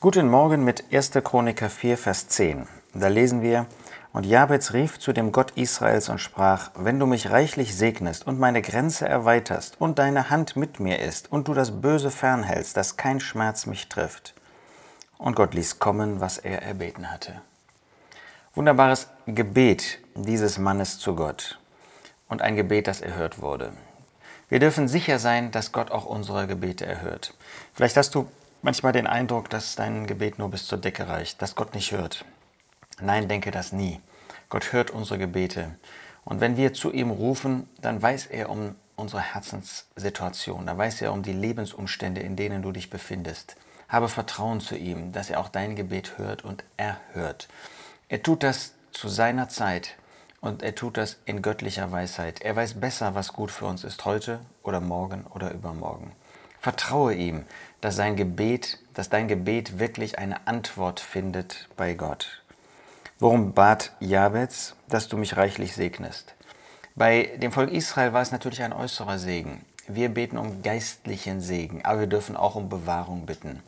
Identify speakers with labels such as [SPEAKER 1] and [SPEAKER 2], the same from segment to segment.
[SPEAKER 1] Guten Morgen mit 1. Chroniker 4, Vers 10. Da lesen wir: Und Jabez rief zu dem Gott Israels und sprach: Wenn du mich reichlich segnest und meine Grenze erweiterst und deine Hand mit mir ist und du das Böse fernhältst, dass kein Schmerz mich trifft. Und Gott ließ kommen, was er erbeten hatte. Wunderbares Gebet dieses Mannes zu Gott und ein Gebet, das erhört wurde. Wir dürfen sicher sein, dass Gott auch unsere Gebete erhört. Vielleicht hast du manchmal den Eindruck, dass dein Gebet nur bis zur Decke reicht, dass Gott nicht hört. Nein, denke das nie. Gott hört unsere Gebete. Und wenn wir zu ihm rufen, dann weiß er um unsere Herzenssituation, dann weiß er um die Lebensumstände, in denen du dich befindest. Habe Vertrauen zu ihm, dass er auch dein Gebet hört und erhört. Er tut das zu seiner Zeit und er tut das in göttlicher Weisheit. Er weiß besser, was gut für uns ist, heute oder morgen oder übermorgen. Vertraue ihm, dass dein Gebet wirklich eine Antwort findet bei Gott. Worum bat Jabez? Dass du mich reichlich segnest. Bei dem Volk Israel war es natürlich ein äußerer Segen. Wir beten um geistlichen Segen, aber wir dürfen auch um Bewahrung bitten.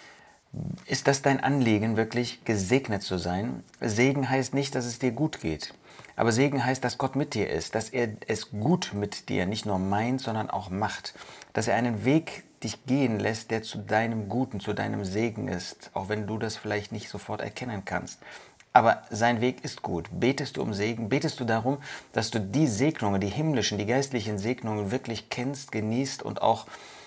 [SPEAKER 1] Ist das dein Anliegen, wirklich gesegnet zu sein? Segen heißt nicht, dass es dir gut geht. Aber Segen heißt, dass Gott mit dir ist, dass er es gut mit dir nicht nur meint, sondern auch macht. Dass er einen Weg dich gehen lässt, der zu deinem Guten, zu deinem Segen ist, auch wenn du das vielleicht nicht sofort erkennen kannst. Aber sein Weg ist gut. Betest du um Segen? Betest du darum, dass du die Segnungen, die himmlischen, die geistlichen Segnungen wirklich kennst, genießt und auch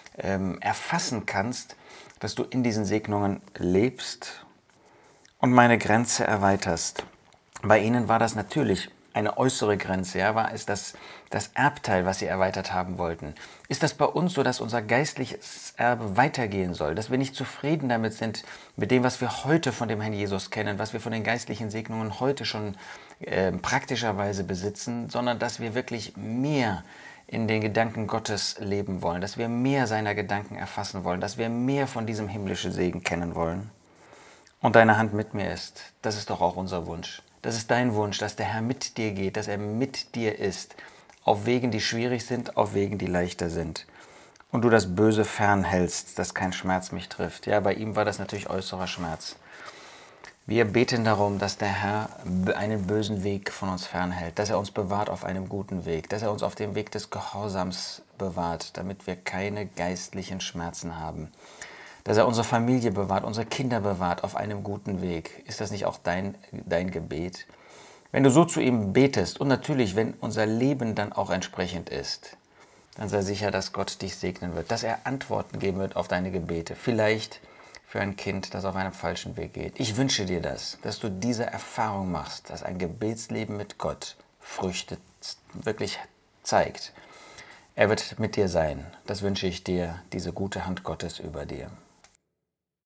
[SPEAKER 1] erfassen kannst, dass du in diesen Segnungen lebst und meine Grenze erweiterst? Bei ihnen war das natürlich eine äußere Grenze, ja, war es das Erbteil, was sie erweitert haben wollten. Ist das bei uns so, dass unser geistliches Erbe weitergehen soll, dass wir nicht zufrieden damit sind, mit dem, was wir heute von dem Herrn Jesus kennen, was wir von den geistlichen Segnungen heute schon praktischerweise besitzen, sondern dass wir wirklich mehr in den Gedanken Gottes leben wollen, dass wir mehr seiner Gedanken erfassen wollen, dass wir mehr von diesem himmlischen Segen kennen wollen. Und deine Hand mit mir ist, das ist doch auch unser Wunsch. Das ist dein Wunsch, dass der Herr mit dir geht, dass er mit dir ist, auf Wegen, die schwierig sind, auf Wegen, die leichter sind. Und du das Böse fernhältst, dass kein Schmerz mich trifft. Ja, bei ihm war das natürlich äußerer Schmerz. Wir beten darum, dass der Herr einen bösen Weg von uns fernhält, dass er uns bewahrt auf einem guten Weg, dass er uns auf dem Weg des Gehorsams bewahrt, damit wir keine geistlichen Schmerzen haben, dass er unsere Familie bewahrt, unsere Kinder bewahrt auf einem guten Weg. Ist das nicht auch dein Gebet? Wenn du so zu ihm betest und natürlich, wenn unser Leben dann auch entsprechend ist, dann sei sicher, dass Gott dich segnen wird, dass er Antworten geben wird auf deine Gebete. Vielleicht für ein Kind, das auf einem falschen Weg geht. Ich wünsche dir das, dass du diese Erfahrung machst, dass ein Gebetsleben mit Gott Früchte wirklich zeigt. Er wird mit dir sein. Das wünsche ich dir, diese gute Hand Gottes über dir.